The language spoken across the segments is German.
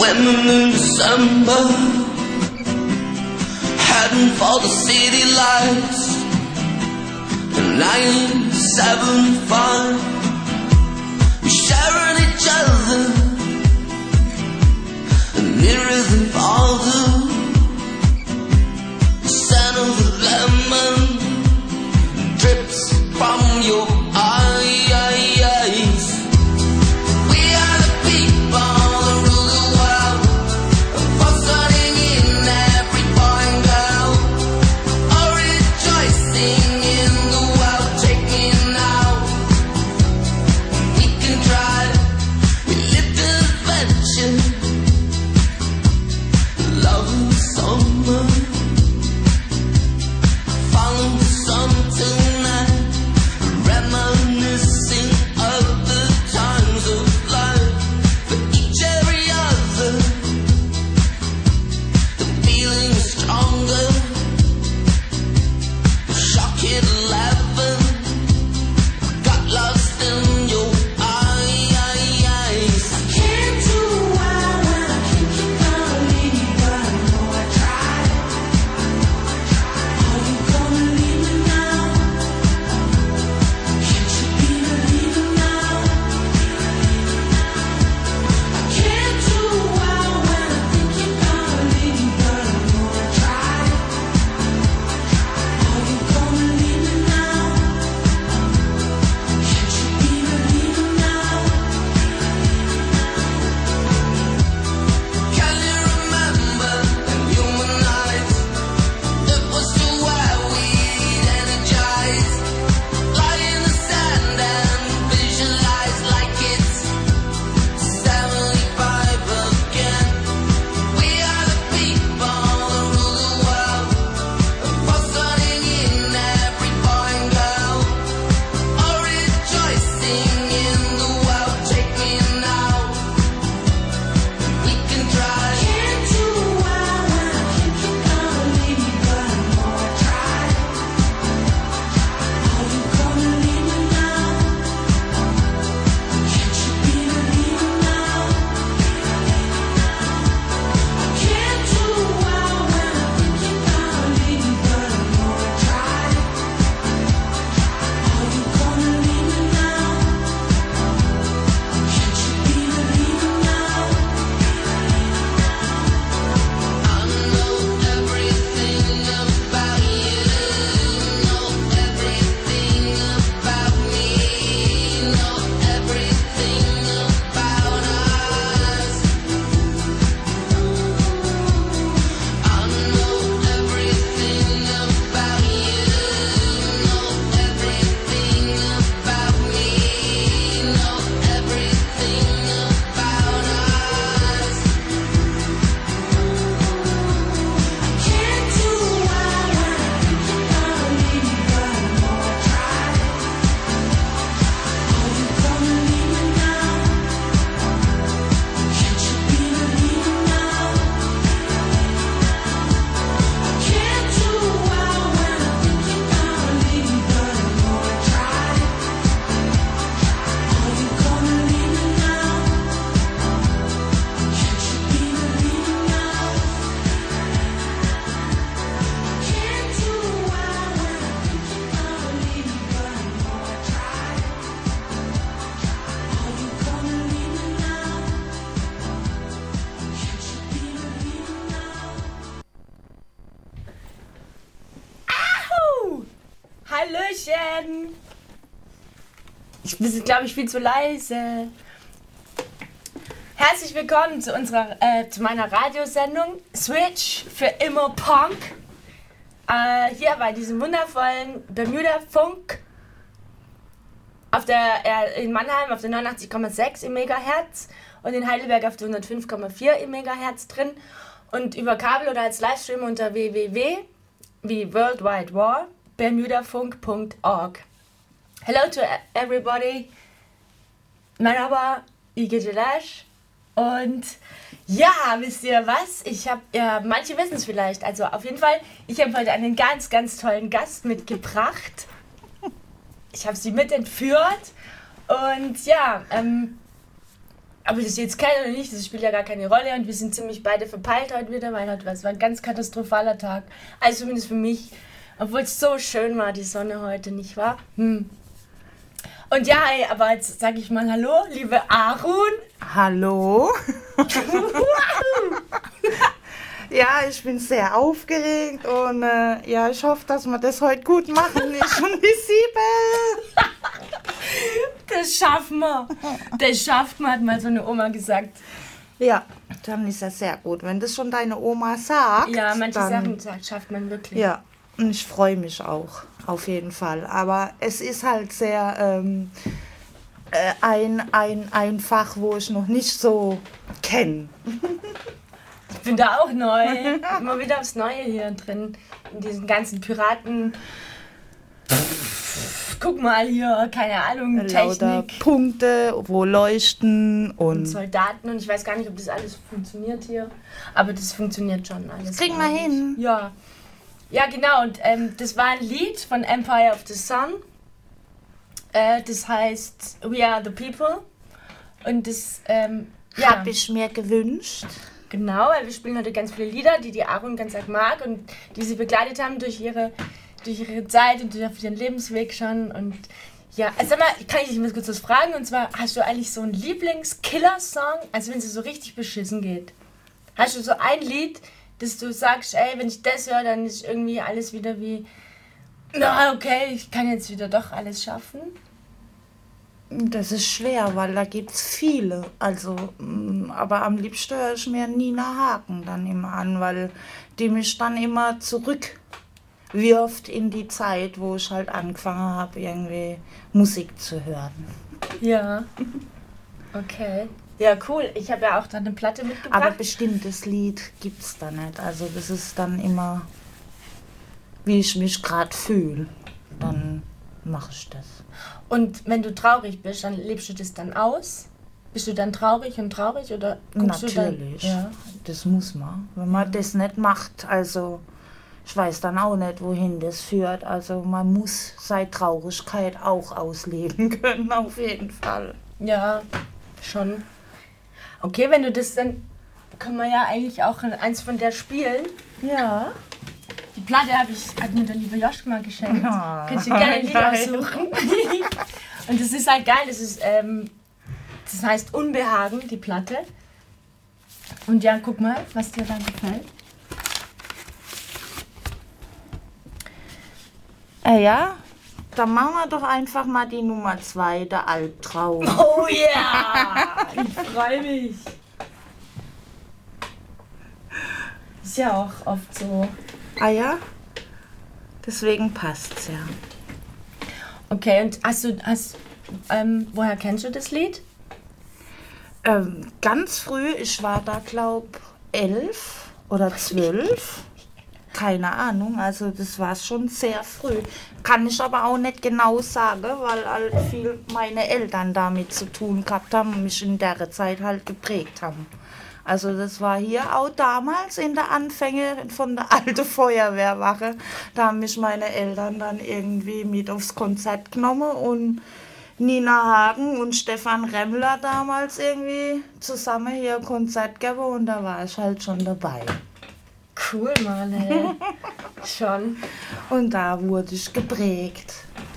swimming in December, heading for the city lights. And 975, we sharing each other, and nearer than farther. The scent of the lemon drips from your eyes. We are the people that rule the world, pulsating in every boy and girl, all rejoicing in the world taking out. We can try, we live the adventure, love and summer, follow the sun tonight, reminiscing of the times of life. For each every other, the feeling is stronger. Shock hit 11, got lost in your eyes. I can't do well when I can't keep gonna leave, but I know I tried. Are you gonna leave me now? Can't you be the leader now? I can't do well when I think you're gonna leave, but I know I tried. Are you gonna leave me now? Can't you be the leader now? Can you remember them human nights? It was so where we'd energize, lie in the sand and visualize like it's 75 again. We are the people that rule the world, pulsating in every boy and girl, all rejoicing in the world taking out. We can try. Can't do well when I can't keep gonna leave, but I know I tried. Are you gonna leave me now? Can't you be the leader now? I can't do well when I think you're gonna leave, but I know I tried. Are you gonna leave me now? Can't you be the leader now? I know everything about you, know everything about me, know everything about us. I know everything about you, know everything about me, know everything about us. Can't do well when I think you're gonna leave, but I know I tried. Are you gonna leave me now? Can't you be the leader now? I can't do well when I think you're gonna leave, but I know I tried. Are you gonna leave me now? Can't you be the leader now? Can't do well when I think you're gonna leave, but I know I tried. Are you gonna leave me now? Can't you be the leader now? Ahu! Hallöchen! Ich bin, glaube ich, viel zu leise. Herzlich willkommen zu meiner Radiosendung Switch für immer Punk. Hier bei diesem wundervollen Bermuda Funk in Mannheim auf der 89,6 im Megahertz und in Heidelberg auf der 105,4 im Megahertz drin und über Kabel oder als Livestream unter www wie World Wide War bermudafunk.org. Hello to everybody. Merhaba, iyi geceler. Und ja, wisst ihr was? Manche wissen es vielleicht. Also auf jeden Fall, ich habe heute einen ganz, ganz tollen Gast mitgebracht. Ich habe sie mit entführt. Und ja, Aber das jetzt keiner oder nicht, das spielt ja gar keine Rolle und wir sind ziemlich beide verpeilt heute wieder, weil heute war ein ganz katastrophaler Tag. Also zumindest für mich, obwohl es so schön war, die Sonne heute, nicht wahr? Und ja, ey, aber jetzt sage ich mal Hallo, liebe Arun. Hallo. Ja, ich bin sehr aufgeregt und ja, ich hoffe, dass wir das heute gut machen. Ich und die Siebel. Das schaffen wir. Das schafft man, hat mal so eine Oma gesagt. Ja, dann ist das sehr gut. Wenn das schon deine Oma sagt. Ja, manche dann, Sachen schafft man wirklich. Ja, und ich freue mich auch, auf jeden Fall. Aber es ist halt sehr ein Fach, wo ich noch nicht so kenne. Ich bin da auch neu. Immer wieder aufs Neue hier drin. In diesen ganzen Piraten. Guck mal hier, keine Ahnung, Lauter Technik. Punkte, wo leuchten Und und. Soldaten und ich weiß gar nicht, ob das alles funktioniert hier. Aber das funktioniert schon alles. Das kriegen wir glaub ich. hin. Ja. Ja, genau. Und das war ein Lied von Empire of the Sun. Das heißt We Are the People. Und das, ja. Hab ich mir gewünscht. Genau, weil wir spielen heute ganz viele Lieder, die Arun ganz arg mag und die sie begleitet haben durch ihre Zeit und durch ihren Lebensweg schon. Und ja, also sag mal, kann ich dich mal kurz was fragen? Und zwar, hast du eigentlich so einen Lieblings-Killer-Song, also wenn es so richtig beschissen geht? Hast du so ein Lied, dass du sagst, ey, wenn ich das höre, dann ist irgendwie alles wieder wie, na okay, ich kann jetzt wieder doch alles schaffen? Das ist schwer, weil da gibt's viele. Also, aber am liebsten höre ich mir Nina Hagen dann immer an, weil die mich dann immer zurückwirft in die Zeit, wo ich halt angefangen habe, irgendwie Musik zu hören. Ja. Okay. Ja, cool. Ich habe ja auch da eine Platte mitgebracht. Aber bestimmtes Lied gibt's da nicht. Also das ist dann immer, wie ich mich gerade fühle. Dann mache ich das. Und wenn du traurig bist, dann lebst du das dann aus? Bist du dann traurig oder guckst Natürlich, du dann? Ja. das muss man. Wenn man das nicht macht, also ich weiß dann auch nicht, wohin das führt. Also man muss seine Traurigkeit auch ausleben können, auf jeden Fall. Ja, schon. Okay, wenn du das dann, kann man ja eigentlich auch eins von der spielen. Ja. Die Platte hat mir der liebe Joschka mal geschenkt. Ja. Kannst du gerne ein Lied Geil. aussuchen. Und das ist halt geil, das heißt Unbehagen, die Platte. Und ja, guck mal, was dir dann gefällt. Ja, dann machen wir doch einfach mal die Nummer 2, der Albtraum. Oh ja, ich freue mich. Ist ja auch oft so. Ah ja? Deswegen passt's ja. Okay, und woher kennst du das Lied? Ganz früh, ich war da glaub 11 oder 12. Keine Ahnung, also das war schon sehr früh. Kann ich aber auch nicht genau sagen, weil halt viel meine Eltern damit zu tun gehabt haben und mich in der Zeit halt geprägt haben. Also das war hier auch damals in der Anfänge von der alten Feuerwehrwache. Da haben mich meine Eltern dann irgendwie mit aufs Konzert genommen und Nina Hagen und Stefan Remmler damals irgendwie zusammen hier ein Konzert gegeben und da war ich halt schon dabei. Cool, Mann, ey. Schon. Und da wurde ich geprägt.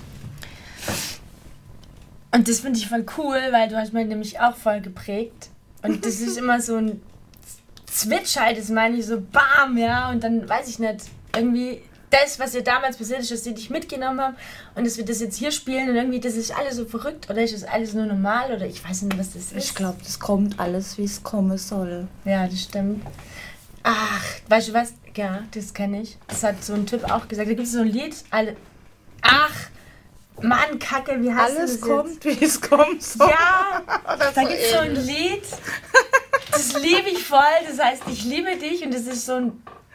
Und das finde ich voll cool, weil du hast mich nämlich auch voll geprägt. Und das ist immer so ein Switch halt, das meine ich so bam, ja. Und dann weiß ich nicht, irgendwie das, was dir damals passiert ist, dass sie dich mitgenommen haben und dass wir das jetzt hier spielen und irgendwie, das ist alles so verrückt oder ist das alles nur normal oder ich weiß nicht, was das ist. Ich glaube, das kommt alles, wie es kommen soll. Ja, das stimmt. Ach, weißt du was? Ja, das kenne ich. Das hat so ein Typ auch gesagt. Da gibt es so ein Lied. Ach, Mann, Kacke, wie heißt Alles das kommt, wie es kommen soll. Ja, Oder da so gibt es so ein ähnlich. Lied. Das liebe ich voll. Das heißt, ich liebe dich. Und das ist so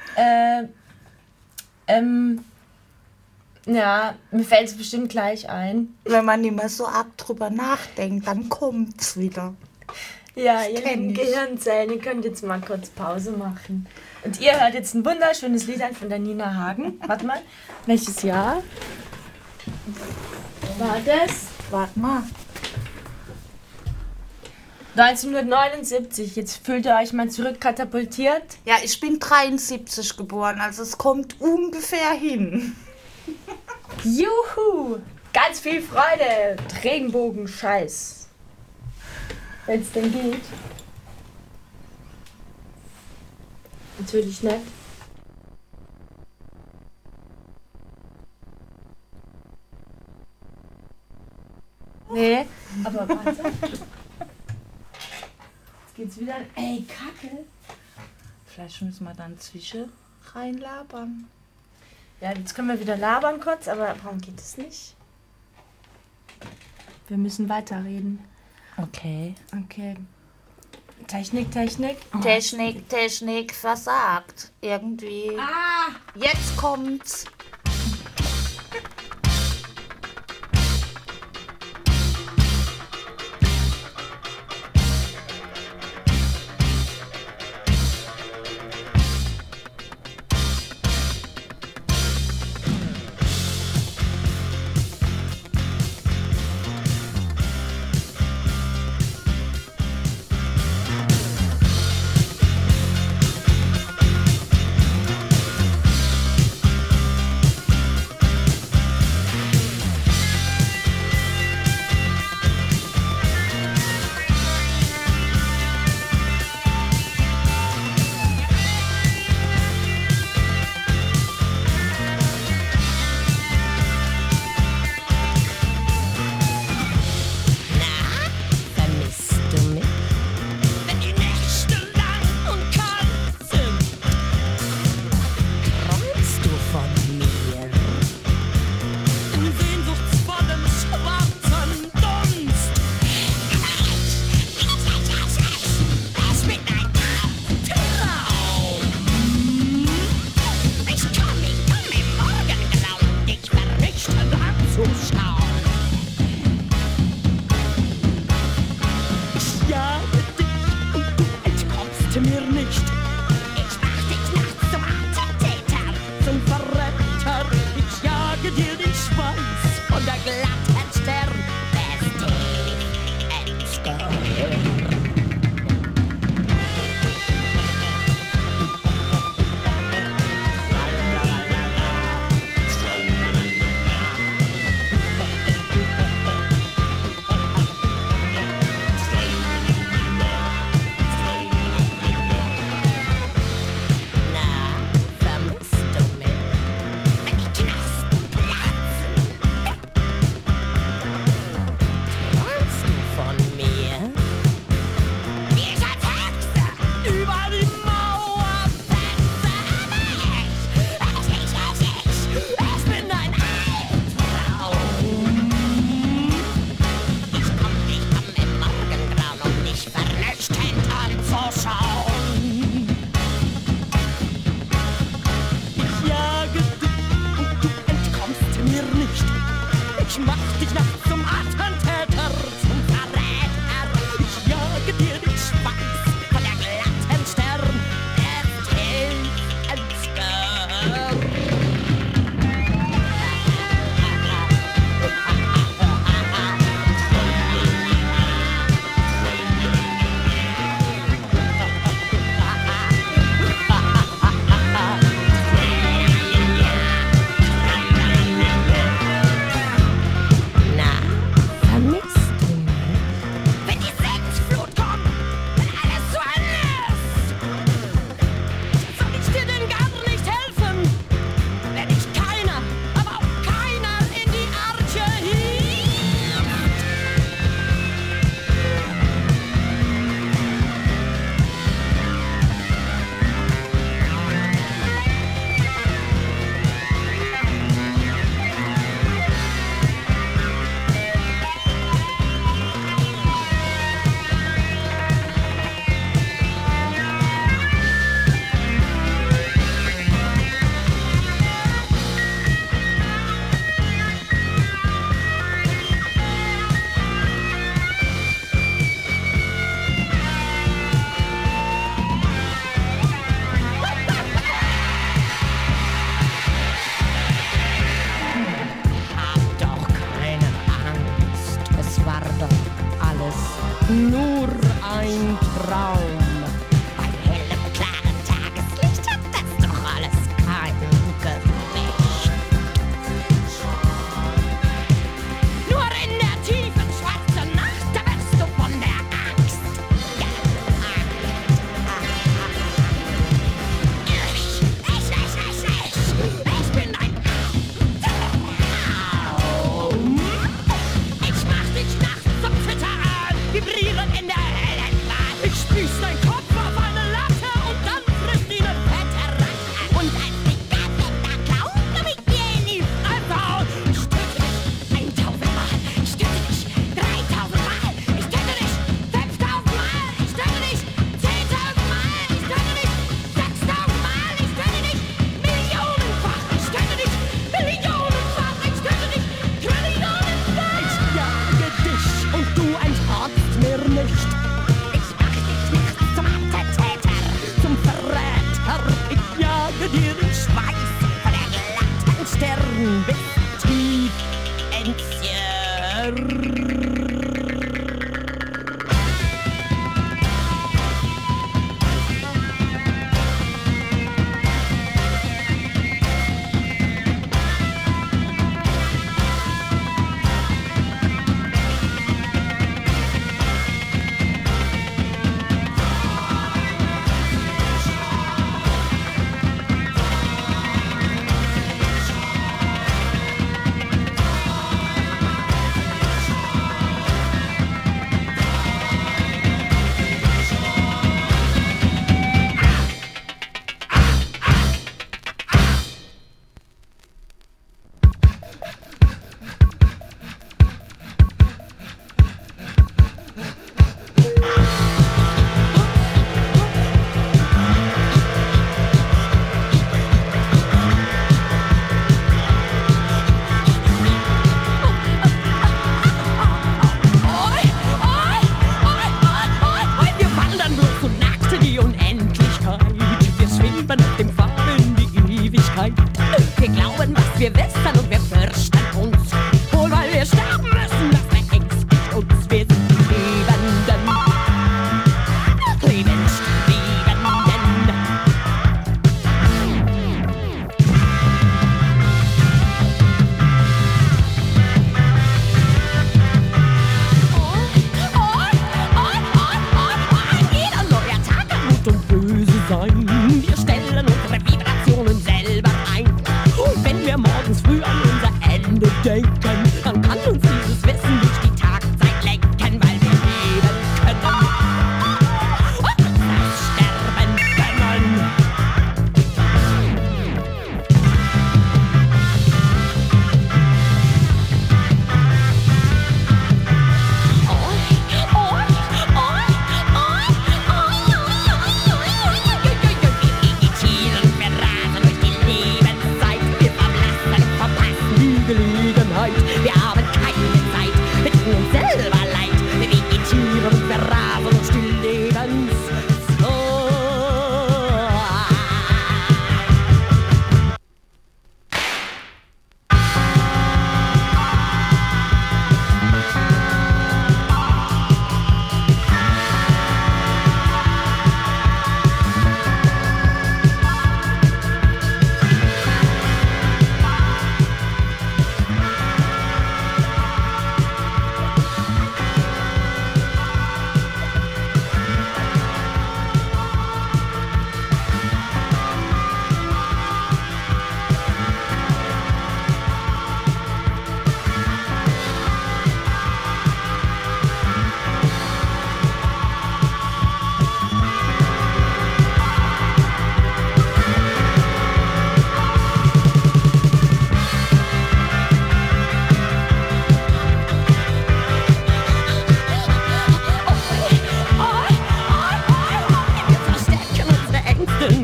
ein... ja, mir fällt es bestimmt gleich ein. Wenn man nicht mehr so arg drüber nachdenkt, dann kommt's wieder. Ja, ihr kenn lieben ich. Gehirnzellen, ihr könnt jetzt mal kurz Pause machen. Und ihr hört jetzt ein wunderschönes Lied an von der Nina Hagen. Warte mal, welches Jahr war das? Warte mal. 1979, jetzt fühlt ihr euch mal zurückkatapultiert. Ja, ich bin 73 geboren, also es kommt ungefähr hin. Juhu! Ganz viel Freude! Regenbogen-Scheiß. Wenn es denn geht. Natürlich nicht. Nee, aber warte. Jetzt geht's wieder. Ey, Kacke. Vielleicht müssen wir dann zwischen reinlabern. Ja, jetzt können wir wieder labern kurz, aber warum geht es nicht? Wir müssen weiterreden. Okay. Okay. Technik, Technik. Oh. Technik versagt. Irgendwie. Ah! Jetzt kommt's.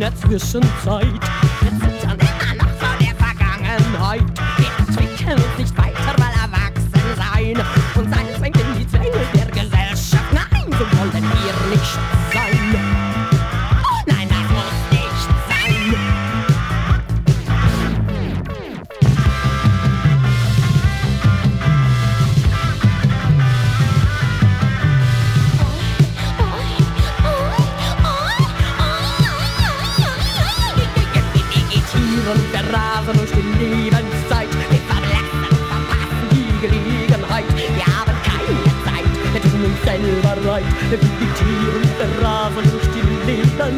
der Zwischenzeit. Wir zittern immer noch vor der Vergangenheit. Wir entwickeln uns nicht weiter, weil erwachsen sein und sein zwängt in die Zwänge der Gesellschaft. Nein, so wollen wir nicht sein. Nein, das muss nicht sein. Wir rasen durch die Lebenszeit. Wir verlassen und verpassen die Gelegenheit. Wir haben keine Zeit, wir tun uns selber leid. Wir vegetieren, wir rasen durch die Lebenszeit.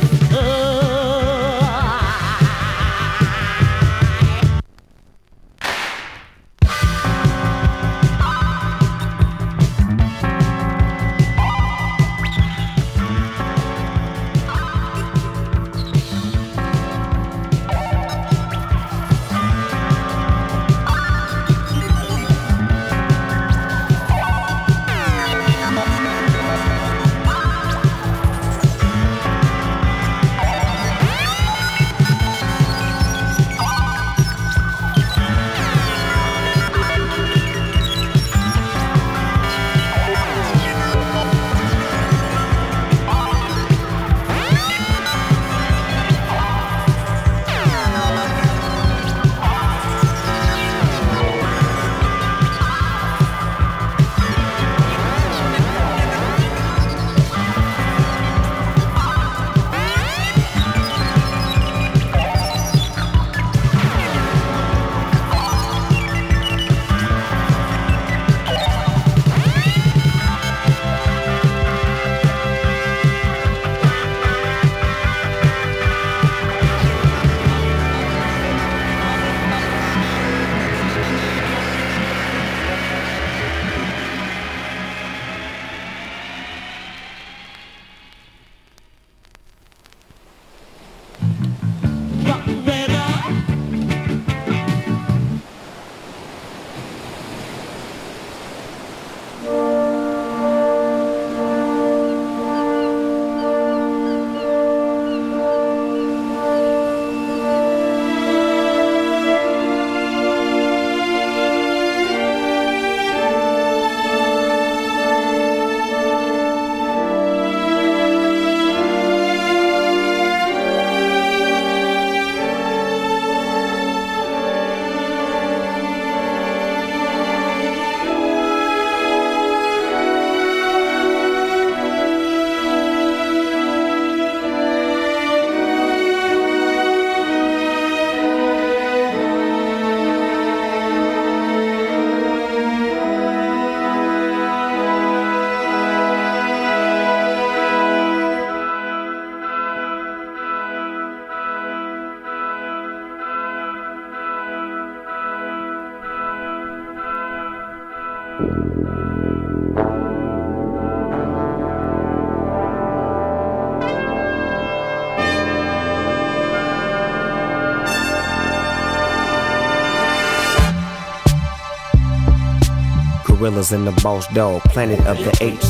Gorillas and the Boss Dog, Planet of the Apes.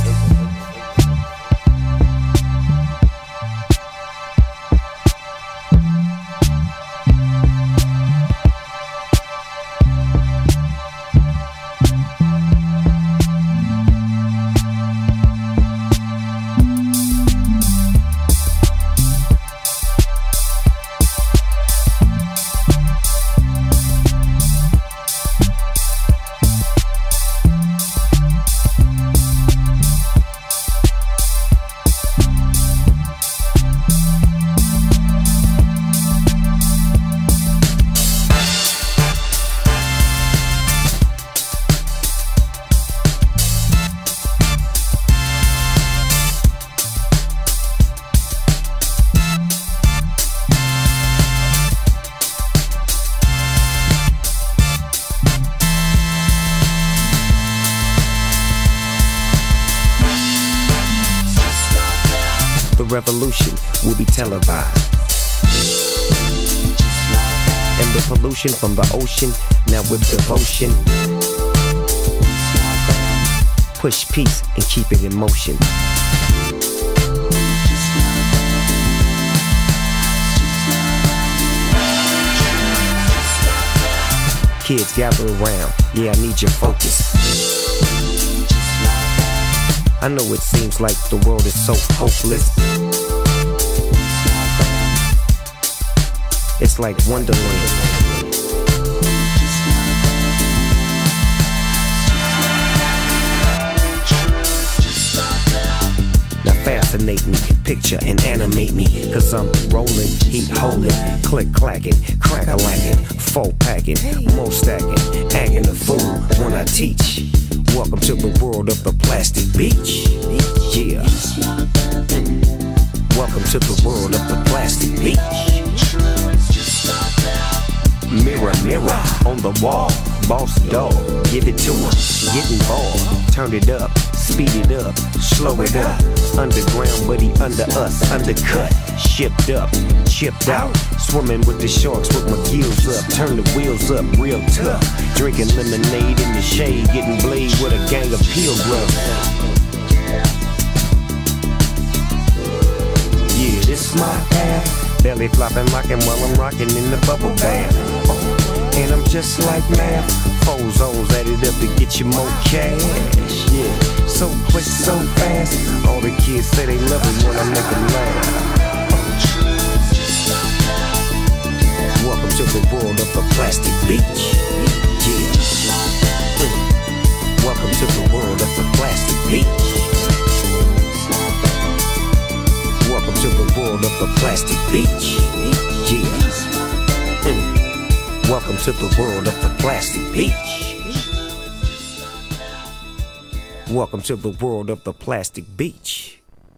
Revolution will be televised. And the pollution from the ocean, now with devotion. Push peace and keep it in motion. kids gather around. Yeah, I need your focus. I know it seems like the world is so hopeless. It's like Wonderland. Now fascinate me, picture and animate me, cause I'm rolling, heat holding, click clacking, crack a lacking, full packing, more stacking, acting a fool when I teach. Welcome to the world of the plastic beach. Yeah. Welcome to the world of the plastic beach. Mirror, mirror on the wall, boss dog, give it to him, get involved, turn it up, speed it up, slow it up, underground buddy under us, undercut, shipped up, chipped out, swimming with the sharks with my gills up, turn the wheels up real tough, drinking lemonade in the shade, getting blade with a gang of pilgrims. Yeah, this my path, belly flopping, rocking while I'm rocking in the bubble bath. And I'm just like math, four zones added up to get you more cash. Yeah, so quick, so fast. All the kids say they love it when I make them laugh. Welcome to the world of the plastic beach. Yeah. Welcome to the world of the plastic beach. Welcome to the world of the plastic beach. Yeah. Welcome to the world of the plastic beach. Welcome to the world of the plastic beach.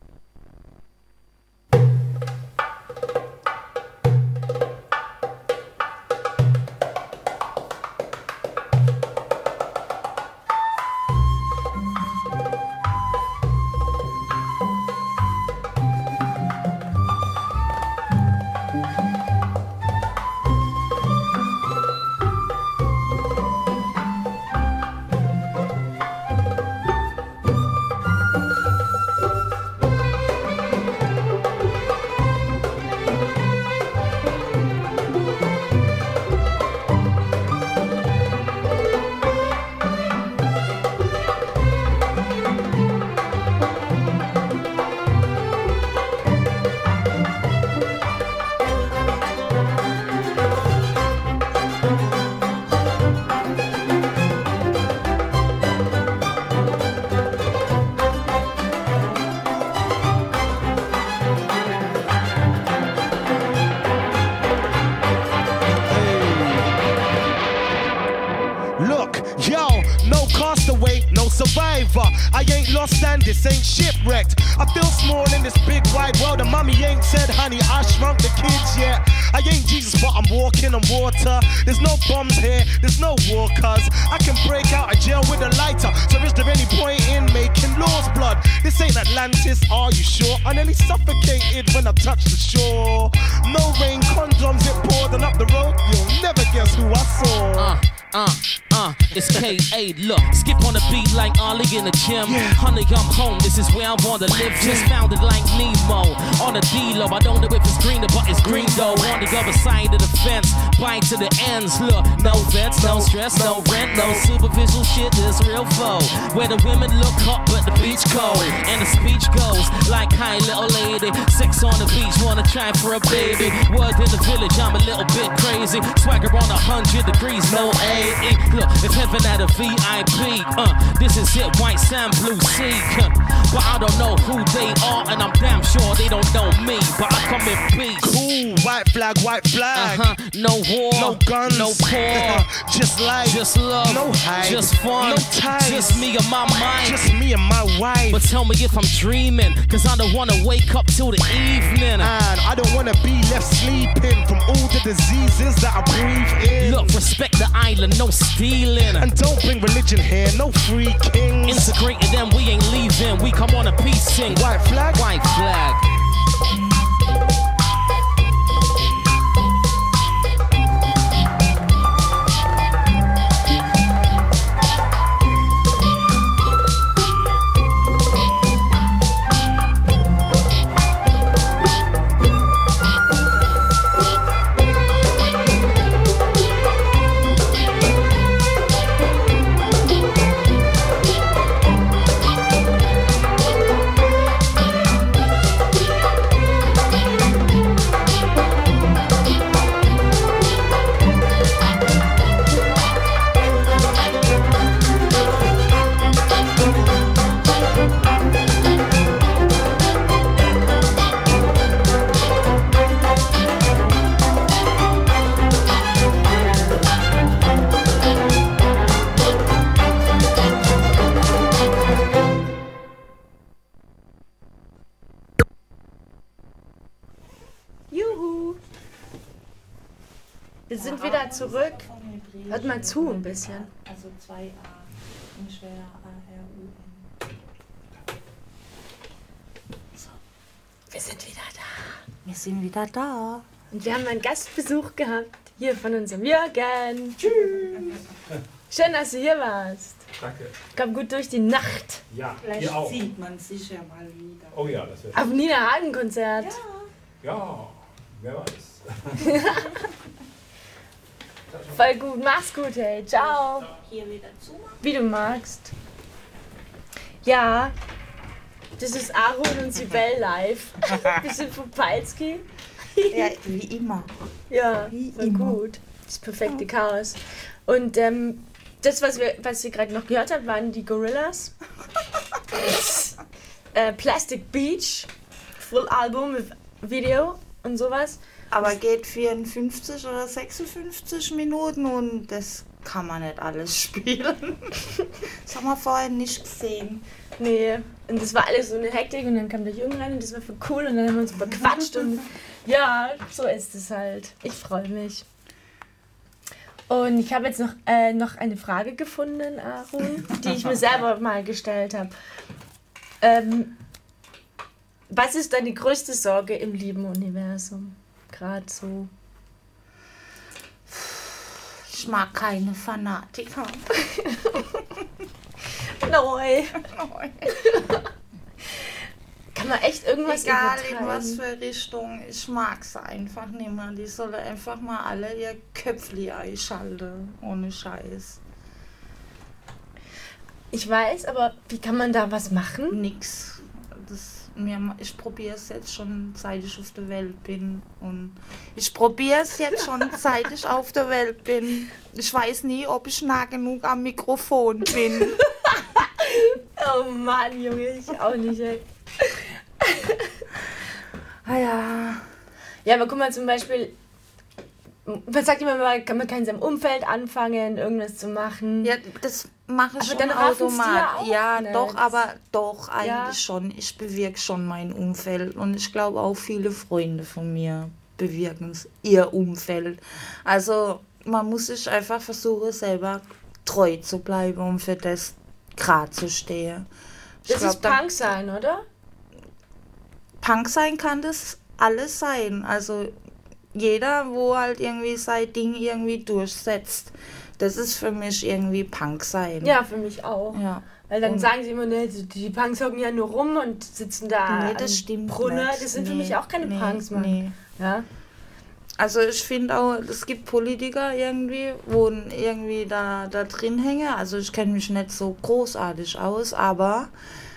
I ain't lost and this ain't shipwrecked. I feel small in this big wide world, and mommy ain't said, honey, I shrunk the kids yet. I ain't Jesus, but I'm walking on water. There's no bombs here, there's no war, cuz I can break out of jail with a lighter. So is there any point in making laws, blood? This ain't Atlantis, are you sure? I nearly suffocated when I touched the shore. No rain, condoms, it poured, and up the road, you'll never guess who I saw. It's K.A. Look, skip on the beat like Ollie in the gym. Honey, I'm home, this is where I wanna live. Just found it like Nemo on a D-Lo. I don't know if it's green or but it's green though. On the other side of the fence, bite to the ends. Look, no vets, no stress, no rent, no superficial shit. This real foe. Where the women look hot but the beach cold, and the speech goes like, hi little lady, sex on the beach, wanna try for a baby. Word in the village, I'm a little bit crazy. Swagger on 100 degrees, no 80. Look, if heaven had a VIP, this is it, white sand, blue sea. But I don't know who they are, and I'm damn sure they don't know me. But I come in peace. Cool, white flag, no war, no guns, no poor, just life, just love, no hype, just fun, no ties, just me and my mind, just me and my wife. But tell me if I'm dreaming, cause I don't wanna wake up till the evening. And I don't wanna be left sleeping from all the diseases that I breathe in. Look, respect the island, no stealing. And don't bring religion here, no free kings. Integrated them, we ain't leaving. We come on a peace sing. White flag, white flag. Juhu. Wir sind wieder zurück. Hört mal zu ein bisschen. Also 2a. Nicht schwer A-R-U-N. Wir sind wieder da. Wir sind wieder da. Und wir haben einen Gastbesuch gehabt. Hier von unserem Jürgen. Tschüss. Schön, dass du hier warst. Danke. Komm gut durch die Nacht. Ja, Vielleicht ihr auch. sieht man sich ja mal wieder. Oh ja, das wird. Auf dem Nina Hagen-Konzert. Ja, wer weiß. Voll gut. Mach's gut, hey. Ciao. Hier wieder zumachen. Wie du magst. Ja, das ist Aaron und Sibel live. Bisschen von Palski. Ja, wie immer. Ja, Wie voll immer. gut. Das perfekte Chaos. Und das, was ihr gerade noch gehört habt, waren die Gorillas. Plastic Beach, Full Album mit Video und sowas. Aber geht 54 oder 56 Minuten und das kann man nicht alles spielen. Das haben wir vorher nicht gesehen. Nee, und das war alles so eine Hektik und dann kam der Jürgen rein und das war voll cool und dann haben wir uns bequatscht und ja, so ist es halt. Ich freue mich. Und ich habe jetzt noch eine Frage gefunden, Aaron, die ich mir selber mal gestellt habe. Was ist deine größte Sorge im lieben Universum? Gerade so. Ich mag keine Fanatiker. Neu. Kann man echt irgendwas Egal in übertreiben? was für Richtung, ich mag es einfach nicht mehr. Die sollen einfach mal alle ihr Köpfli einschalten. Ohne Scheiß. Ich weiß, aber wie kann man da was machen? Nix. Ich probiere es jetzt schon, seit ich auf der Welt bin. Und ich probiere es jetzt schon, seit ich auf der Welt bin. Ich weiß nie, ob ich nah genug am Mikrofon bin. Oh Mann, Junge, ich auch nicht, ey. Ja. Ja, aber guck mal, zum Beispiel, was sagt jemand mal, kann man in seinem Umfeld anfangen, irgendwas zu machen? Ja, das mache ich Aber schon dann raffen's die automatisch. ja auch Ja, nicht. doch, aber doch, eigentlich Ja. schon. Ich bewirke schon mein Umfeld. Und ich glaube auch viele Freunde von mir bewirken ihr Umfeld. Also man muss sich einfach versuchen, selber treu zu bleiben und für das gerade zu stehen. Ich Das ist glaub, Punk sein, oder? Punk sein kann das alles sein. Also jeder, wo halt irgendwie sein Ding irgendwie durchsetzt. Das ist für mich irgendwie Punk sein. Ja, für mich auch. Ja. Weil dann Und- sagen sie immer, ne, die Punks hocken ja nur rum und sitzen da Nee, am das stimmt Brunner. nicht. Das sind für Nee, mich auch keine nee, Punks, Mann. nee. Ja? Also ich finde auch, es gibt Politiker irgendwie, wo irgendwie da drin hängen. Also ich kenne mich nicht so großartig aus, aber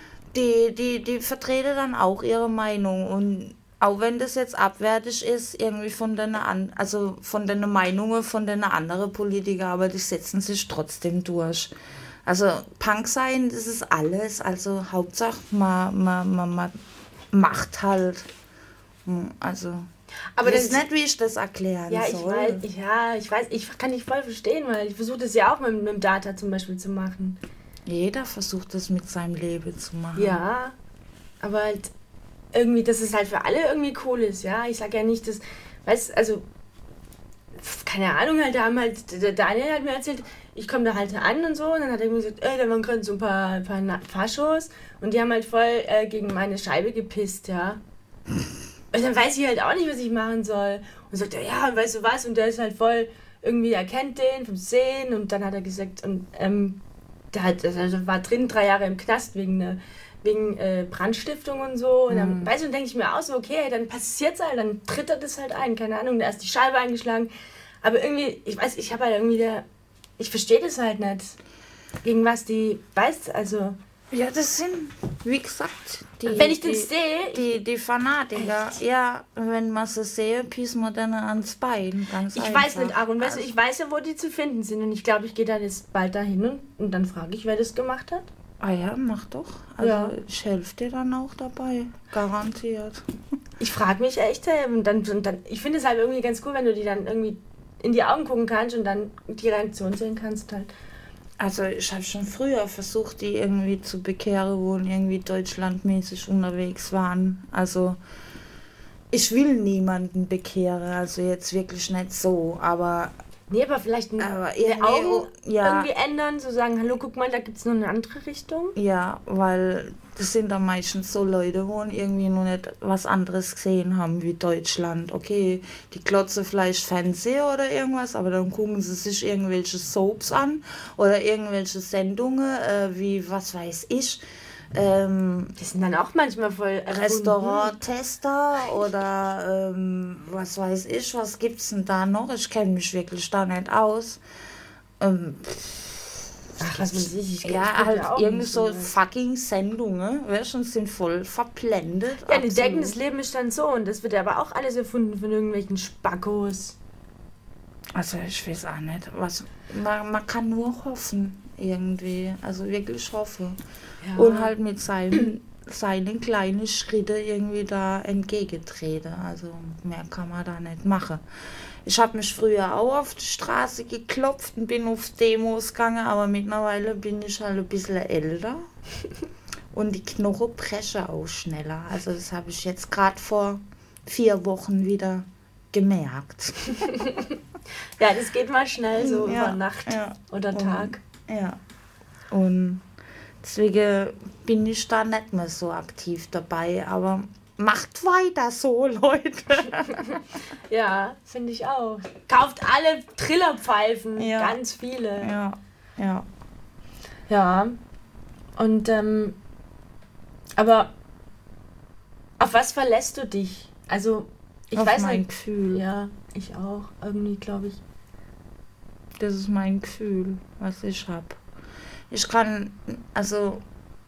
die vertreten dann auch ihre Meinung. Und auch wenn das jetzt abwertig ist, irgendwie von den Meinungen von den anderen Politikern, aber die setzen sich trotzdem durch. Also Punk sein, das ist alles. Also Hauptsache man macht halt. Also Aber ich weiß das- nicht, wie ich das erklären Ja, soll. ich weiß, ich kann dich voll verstehen, weil ich versuche das ja auch mit dem Data zum Beispiel zu machen. Jeder versucht das mit seinem Leben zu machen. Ja, aber halt irgendwie, dass es halt für alle irgendwie cool ist, ja. Ich sag ja nicht, dass, weißt also, keine Ahnung, halt, da haben halt, der Daniel hat mir erzählt, ich komme da halt an und so, und dann hat er mir gesagt, da waren gerade so ein paar Faschos und die haben halt voll gegen meine Scheibe gepisst, ja. Und dann weiß ich halt auch nicht, was ich machen soll. Und sagt er, ja, und weißt du was, und der ist halt voll, irgendwie, er kennt den vom Sehen, und dann hat er gesagt, und der war drin 3 Jahre im Knast wegen Brandstiftung und so. Und dann, weißt du, dann denke ich mir auch so, okay, dann passiert's halt, dann tritt er das halt ein, keine Ahnung, da ist die Scheibe eingeschlagen. Aber irgendwie, ich weiß, ich habe halt irgendwie ich verstehe das halt nicht. Gegen was die, weißt also. Ja, das sind, wie gesagt, Wenn ich den sehe, die Fanatiker. Ja, wenn man sie sehe, pissen wir dann ans Bein. Ganz ich einfach. weiß nicht, Aaron, weißt du, ich weiß ja, wo die zu finden sind. Und ich glaube, ich gehe da jetzt bald dahin und dann frage ich, wer das gemacht hat. Ah ja, mach doch. Also Ja. ich helfe dir dann auch dabei. Garantiert. Ich frage mich echt, und dann, ich finde es halt irgendwie ganz cool, wenn du die dann irgendwie in die Augen gucken kannst und dann die Reaktion sehen kannst halt. Also ich habe schon früher versucht, die irgendwie zu bekehren, wo irgendwie deutschlandmäßig unterwegs waren. Also Ich will niemanden bekehren, also jetzt wirklich nicht so, aber Nee, aber vielleicht Aber die irgendwie, Augen ja. irgendwie ändern, so sagen, hallo, guck mal, da gibt es noch eine andere Richtung. ja, weil das sind dann meistens so Leute, wo irgendwie noch nicht was anderes gesehen haben wie Deutschland. Okay, die klotzen vielleicht Fernsehen oder irgendwas, aber dann gucken sie sich irgendwelche Soaps an oder irgendwelche Sendungen, wie, was weiß ich, Die sind dann auch manchmal voll erfunden. Restauranttester oder was weiß ich, was gibt's denn da noch? Ich kenne mich wirklich da nicht aus. Ach, was weiß ich Ja, guck halt auch irgendwie nicht so was. fucking Sendungen, weißt du, und sind voll verblendet. Ja, die absolut. denken, das Leben ist dann so und das wird aber auch alles erfunden von irgendwelchen Spackos. Also ich weiß auch nicht, was man kann nur hoffen irgendwie, also wirklich hoffen. Ja. Und halt mit seinen kleinen Schritte irgendwie da entgegentreten. Also mehr kann man da nicht machen. Ich habe mich früher auch auf die Straße geklopft und bin auf Demos gegangen, aber mittlerweile bin ich halt ein bisschen älter. Und die Knochen brechen auch schneller. Also das habe ich jetzt gerade vor 4 Wochen wieder gemerkt. Ja, das geht mal schnell so Ja, über Nacht ja. oder Tag. Ja. Und deswegen bin ich da nicht mehr so aktiv dabei. Aber macht weiter so, Leute. Ja, finde ich auch. Kauft alle Trillerpfeifen, Ja. ganz viele. Ja, ja. Ja. Und, aber auf was verlässt du dich? Also, ich Auf weiß mein nicht. Gefühl. Ja, ich auch. Irgendwie, glaube ich. Das ist mein Gefühl, was ich habe. Ich kann, also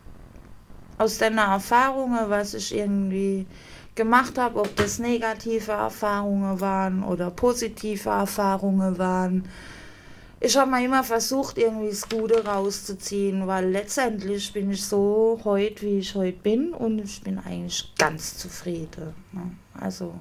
aus den Erfahrungen, was ich irgendwie gemacht habe, ob das negative Erfahrungen waren oder positive Erfahrungen waren, ich habe mir immer versucht, irgendwie das Gute rauszuziehen, weil letztendlich bin ich so heute, wie ich heute bin, und ich bin eigentlich ganz zufrieden. Ne? Also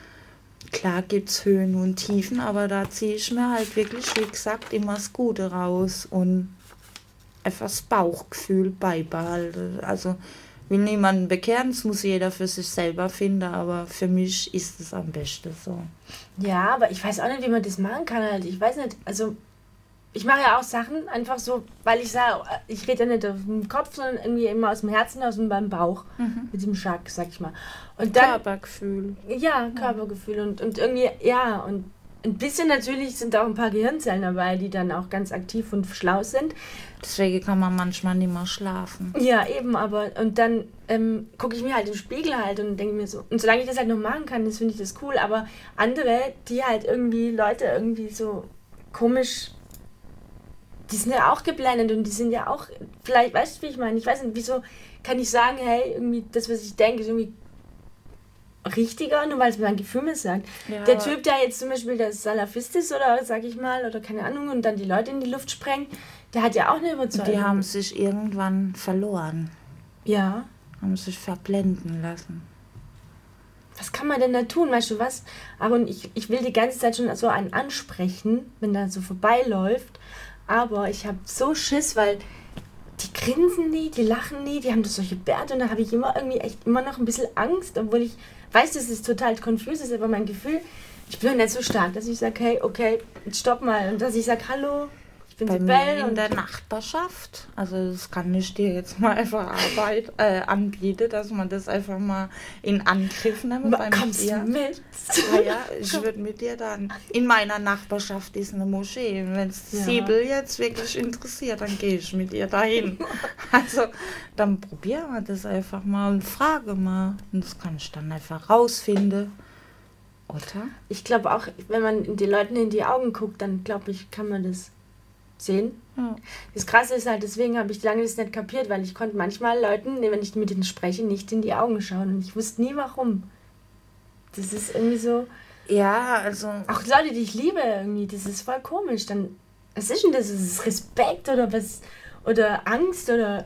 klar gibt es Höhen und Tiefen, aber da ziehe ich mir halt wirklich, wie gesagt, immer das Gute raus und einfach das Bauchgefühl beibehalten. Also will niemanden bekehren, das muss jeder für sich selber finden, aber für mich ist es am besten so. Ja, aber ich weiß auch nicht, wie man das machen kann. Halt. Ich weiß nicht, also ich mache ja auch Sachen einfach so, weil ich sage, ich rede ja nicht auf dem Kopf, sondern irgendwie immer aus dem Herzen, aus dem beim Bauch. Mit dem Schack, sag ich mal. Und dann, Körpergefühl. ja, Körpergefühl und irgendwie, ja, und ein bisschen natürlich sind auch ein paar Gehirnzellen dabei, die dann auch ganz aktiv und schlau sind. Deswegen kann man manchmal nicht mehr schlafen. Ja, eben, aber und dann gucke ich mir halt im Spiegel halt und denke mir so, und solange ich das halt noch machen kann, das finde ich das cool, aber andere, die halt irgendwie Leute irgendwie so komisch, die sind ja auch geblendet und die sind ja auch, vielleicht, weißt du, wie ich meine, ich weiß nicht, wieso kann ich sagen, hey, irgendwie das, was ich denke, ist irgendwie richtiger, nur weil es mein Gefühl mir sagt. Ja, Der aber- Typ, der jetzt zum Beispiel der Salafist ist oder sag ich mal, oder keine Ahnung, und dann die Leute in die Luft sprengt, der hat ja auch eine Überzeugung. Die haben sich irgendwann verloren, ja. haben sich verblenden lassen. Was kann man denn da tun, weißt du was? Aber ich will die ganze Zeit schon so einen ansprechen, wenn der so vorbeiläuft. Aber ich habe so Schiss, weil die grinsen nie, die lachen nie, die haben das solche Bärte und da habe ich immer irgendwie echt immer noch ein bisschen Angst, obwohl ich weiß, dass es total confused ist, aber mein Gefühl, ich bin nicht so stark, dass ich sage, hey, okay, jetzt stopp mal und dass ich sage, hallo, ich bin Bei mir Sibel in und der Nachbarschaft, also das kann ich dir jetzt mal einfach anbieten, dass man das einfach mal in Angriff nimmt. kommst du mit? Ja, ich würde mit dir dann, in meiner Nachbarschaft ist eine Moschee, wenn es Ja. Sibyl jetzt wirklich interessiert, dann gehe ich mit ihr dahin. Also dann probieren wir das einfach mal und frage mal und das kann ich dann einfach rausfinden. Oder? Ich glaube auch, wenn man den Leuten in die Augen guckt, dann glaube ich, kann man das sehen. Ja. Das Krasse ist halt, deswegen habe ich lange das nicht kapiert, weil ich konnte manchmal Leuten, wenn ich mit ihnen spreche, nicht in die Augen schauen und ich wusste nie warum. Das ist irgendwie so, Ja, also auch Leute, die ich liebe irgendwie, das ist voll komisch. Dann, was ist denn das? Ist es Respekt oder was? Oder Angst oder...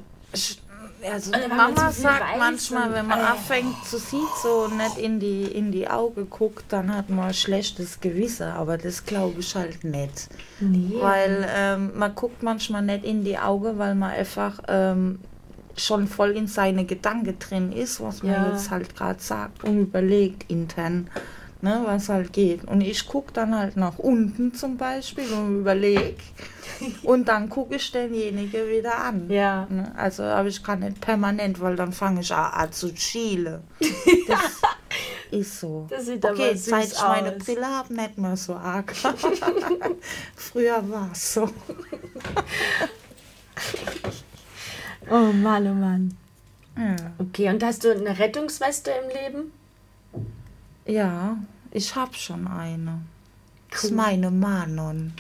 Also Oder wenn man Mama zu viel sagt weiß manchmal, und- wenn man anfängt zu sehen, so nicht in die Augen guckt, dann hat man ein schlechtes Gewissen, aber das glaube ich halt nicht. Nee. Weil man guckt manchmal nicht in die Augen, weil man einfach schon voll in seine Gedanken drin ist, was man Ja. jetzt halt gerade sagt und überlegt intern, ne, was halt geht. Und ich gucke dann halt nach unten zum Beispiel und überlege und dann gucke ich denjenigen wieder an. Ja. Ne? Also aber ich kann nicht permanent, weil dann fange ich an zu schielen. Das ist so. Das sieht aber okay, süß seit ich meine aus. Brille habe, nicht mehr so arg. Früher war es so. Oh Mann, oh Mann. Ja. Okay, und hast du eine Rettungsweste im Leben? Ja, ich habe schon eine. Das ist meine Manon.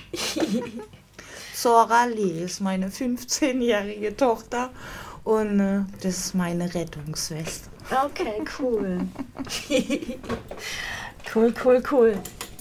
Zora Lee ist meine 15-jährige Tochter und das ist meine Rettungsweste. Okay, cool. Cool.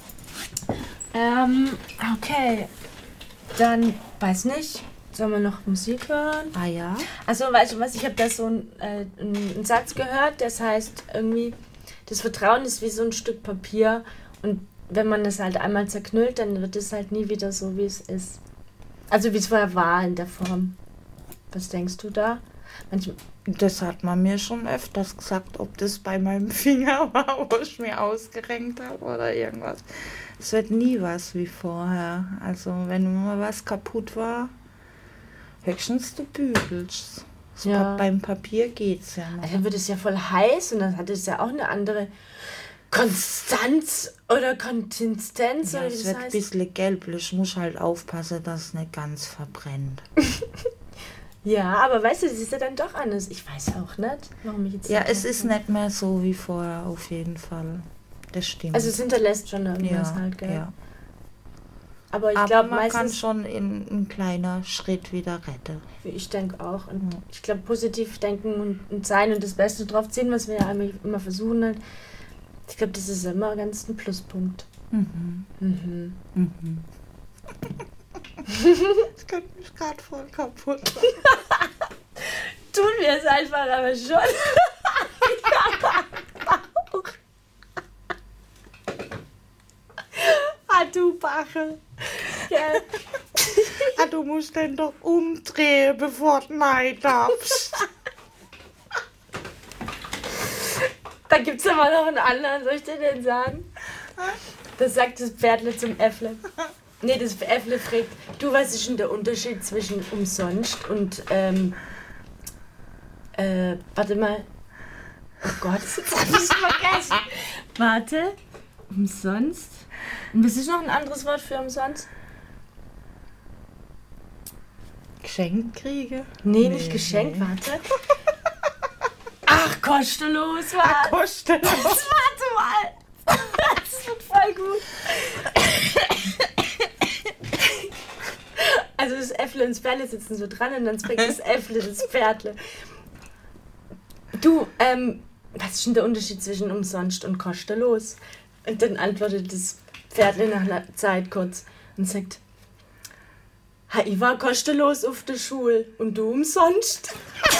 Okay. Dann, weiß nicht, sollen wir noch Musik hören? Ah ja? Also, weißt du was, ich habe da so einen Satz gehört, das heißt irgendwie, das Vertrauen ist wie so ein Stück Papier und wenn man das halt einmal zerknüllt, dann wird es halt nie wieder so, wie es ist. Also, wie es vorher war in der Form. Was denkst du da? Das hat man mir schon öfters gesagt, ob das bei meinem Finger war, wo ich mir ausgerenkt habe oder irgendwas. Es wird nie was wie vorher. Also wenn mal was kaputt war, höchstens du bügelst. Ja. Beim Papier geht's ja noch. Also dann wird es ja voll heiß und dann hat es ja auch eine andere Konstanz oder Konsistenz Ja, oder wie es das wird ein heißt. bisschen gelblich. Ich muss halt aufpassen, dass es nicht ganz verbrennt. Ja, aber weißt du, das ist ja dann doch anders. Ich weiß auch nicht, warum ich jetzt... Ja, sage, es ist nicht mehr so wie vorher, auf jeden Fall. Das stimmt. Also es hinterlässt schon irgendwas ja, halt, gell? ja. Aber ich Aber glaube man kann meistens... schon in ein kleiner Schritt wieder retten. Ich denke auch. Und ich glaube, positiv denken und sein und das Beste drauf ziehen, was wir ja immer versuchen halt. Ich glaube, das ist immer ganz ein Pluspunkt. Mhm. Ich könnte mich gerade voll kaputt machen. Tun wir es einfach aber schon. Ah, du Bache. Ja. Ah, du musst den doch umdrehen, bevor du nein darfst. Da gibt es aber noch einen anderen, soll ich dir den sagen? Das sagt das Pferdle zum Äffle. Nee, das Äffle fragt, du, was ist denn der Unterschied zwischen umsonst und, warte mal. Oh Gott, jetzt hab ich's vergessen. Warte, umsonst? Und was ist noch ein anderes Wort für umsonst? Geschenkt kriege? Nee, nicht geschenkt, warte. Ach, kostenlos, was? Kostenlos. Warte mal. Das wird voll gut. Also das Äffle und das Pferdle sitzen so dran und dann spricht das Äffle das Pferdle. Du, was ist denn der Unterschied zwischen umsonst und kostenlos? Und dann antwortet das Pferdle nach einer Zeit kurz und sagt, ha, ich war kostenlos auf der Schule und du umsonst.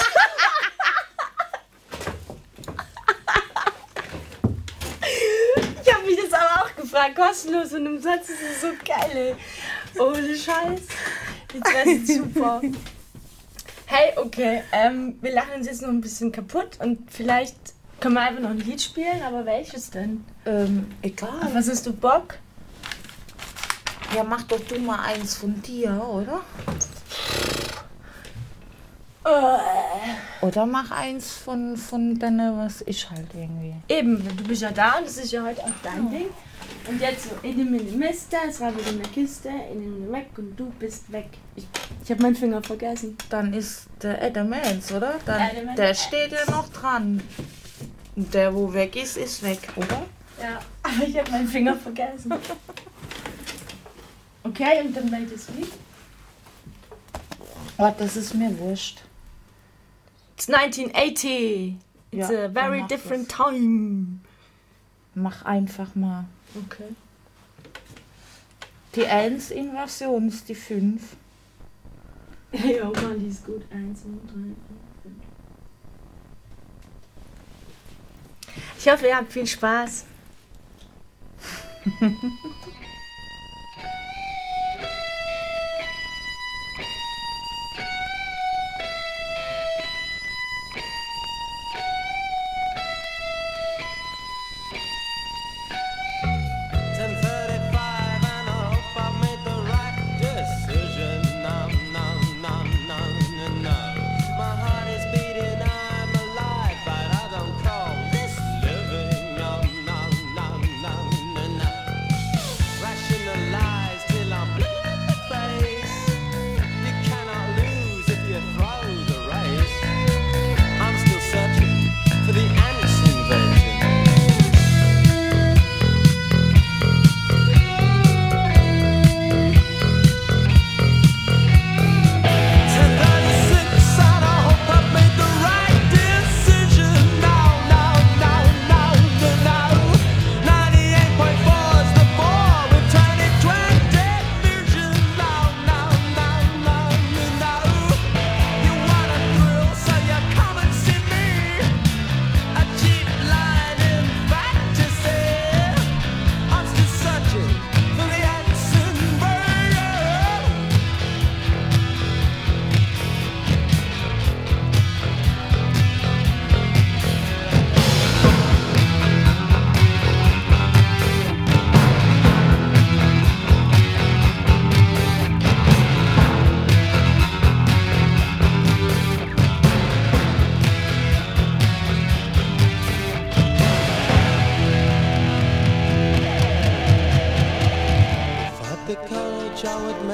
Ich habe mich das aber auch gefragt, kostenlos und umsonst ist es so geil, ey. Ohne Scheiß. Jetzt wär's jetzt super. Hey, okay, wir lachen uns jetzt noch ein bisschen kaputt und vielleicht können wir einfach noch ein Lied spielen, aber welches denn? Egal. Auf was hast du Bock? Ja, mach doch du mal eins von dir, oder? Oder mach eins von deiner, was ich halt irgendwie. Eben, du bist ja da und das ist ja heute auch dein Ding. Und jetzt so, in dem Mister, es war wieder in der Kiste, in dem weg und du bist weg. Ich habe meinen Finger vergessen. Dann ist der Adamance, oder? Dann, Adamance. der steht ja noch dran. Und der, wo weg ist, ist weg, oder? Ja, aber ich habe meinen Finger vergessen. Okay, und dann welches Lied? Oh, das ist mir wurscht. It's 1980. It's Ja, a very dann mach different time. Mach einfach mal. Okay. Die 1-Inversion ist die 5. Ja, Mann, die ist gut. 1, 2, 3, 4, 5. Ich hoffe, ihr habt viel Spaß.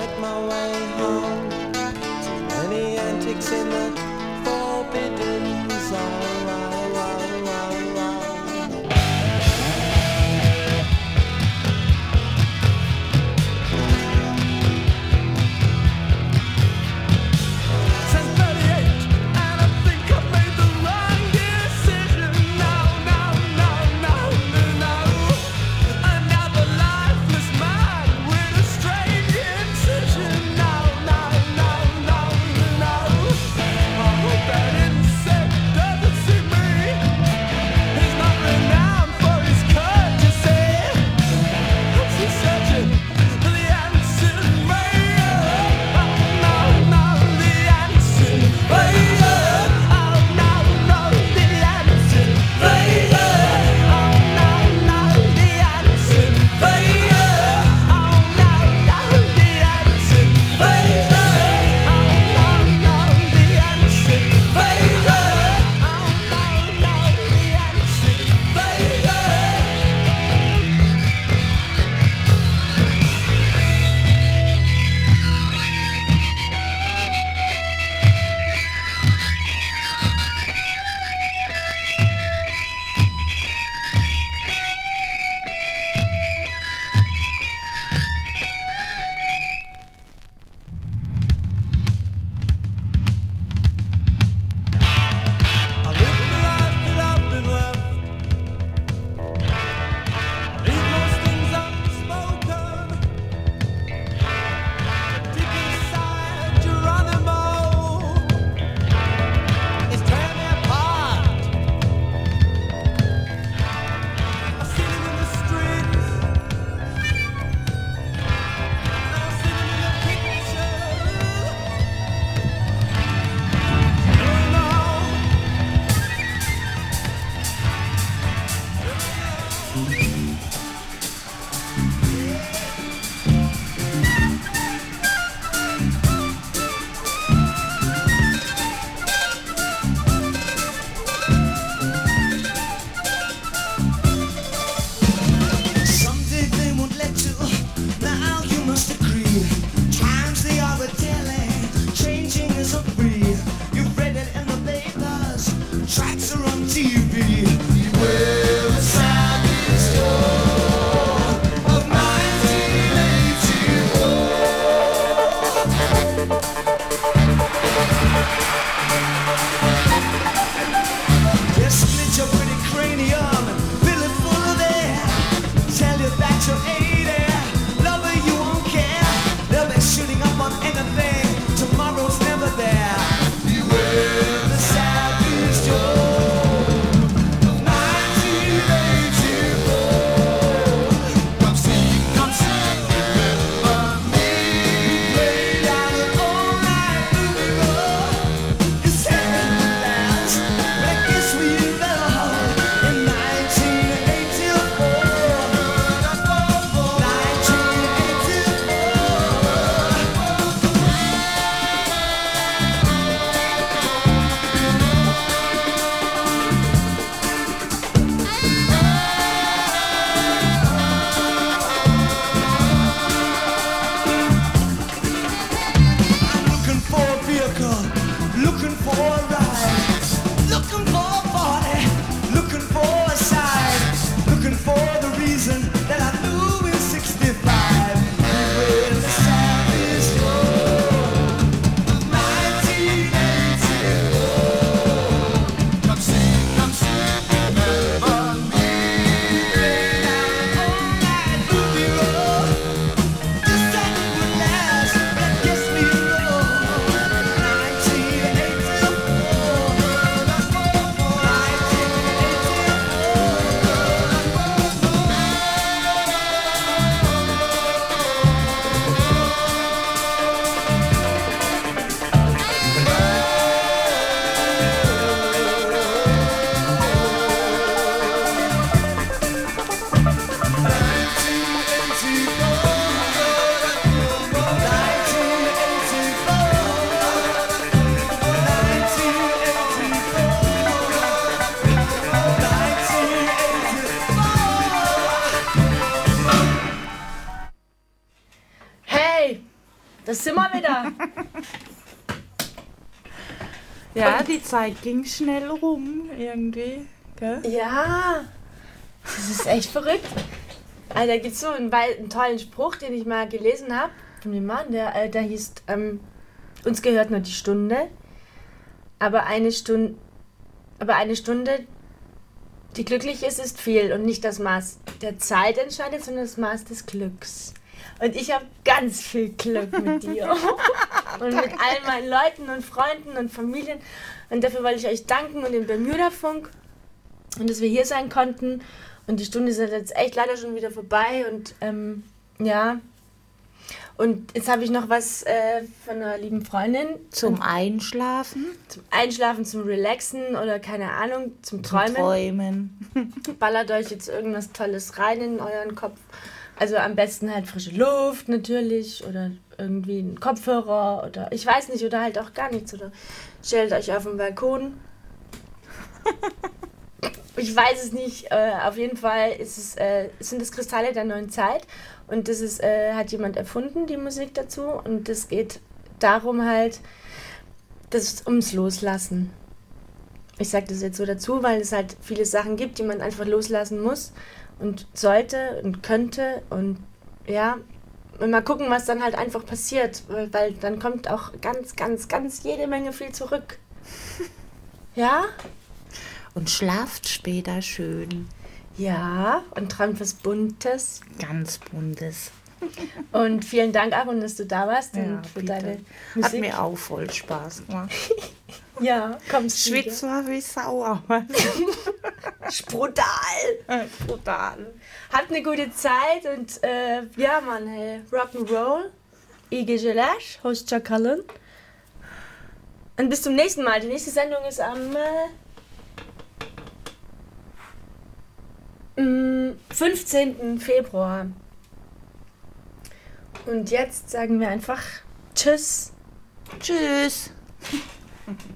fight my way home. Too many antics in the forbidden zone. Tracks are on TV. Well, the sound is das sind wir wieder. Ja, die Zeit ging schnell rum, irgendwie. Gell? Ja, das ist echt verrückt. Also, da gibt es so einen tollen Spruch, den ich mal gelesen habe von dem Mann, der hieß, uns gehört nur die Stunde, aber eine Stunde, die glücklich ist viel und nicht das Maß der Zeit entscheidet, sondern das Maß des Glücks. Und ich habe ganz viel Glück mit dir und mit all meinen Leuten und Freunden und Familien. Und dafür wollte ich euch danken und den Bermuda-Funk und dass wir hier sein konnten. Und die Stunde ist jetzt echt leider schon wieder vorbei. Und ja, und jetzt habe ich noch was von einer lieben Freundin. Zum Einschlafen. Zum Einschlafen, zum Relaxen oder keine Ahnung, zum Träumen. Ballert euch jetzt irgendwas Tolles rein in euren Kopf. Also am besten halt frische Luft natürlich oder irgendwie ein Kopfhörer oder ich weiß nicht oder halt auch gar nichts oder stellt euch auf den Balkon. Ich weiß es nicht. Auf jeden Fall sind es Kristalle der neuen Zeit und das ist, hat jemand erfunden, die Musik dazu und es geht darum halt, ums Loslassen. Ich sage das jetzt so dazu, weil es halt viele Sachen gibt, die man einfach loslassen muss und sollte und könnte und ja, und mal gucken, was dann halt einfach passiert, weil dann kommt auch ganz jede Menge viel zurück. Ja? Und schlaft später schön. Ja, und träumt was Buntes. Ganz Buntes. Und vielen Dank, Aaron, dass du da warst Ja, und für bitte. deine Hat Musik. mir auch voll Spaß gemacht. Ja, kommst du Schwitz war wie sauer. brutal. Brutal. Habt eine gute Zeit und ja, Mann, hey, Rock'n'Roll. Ige Gelash, Host Chakalan. Und bis zum nächsten Mal. Die nächste Sendung ist am 15. Februar. Und jetzt sagen wir einfach Tschüss. Tschüss.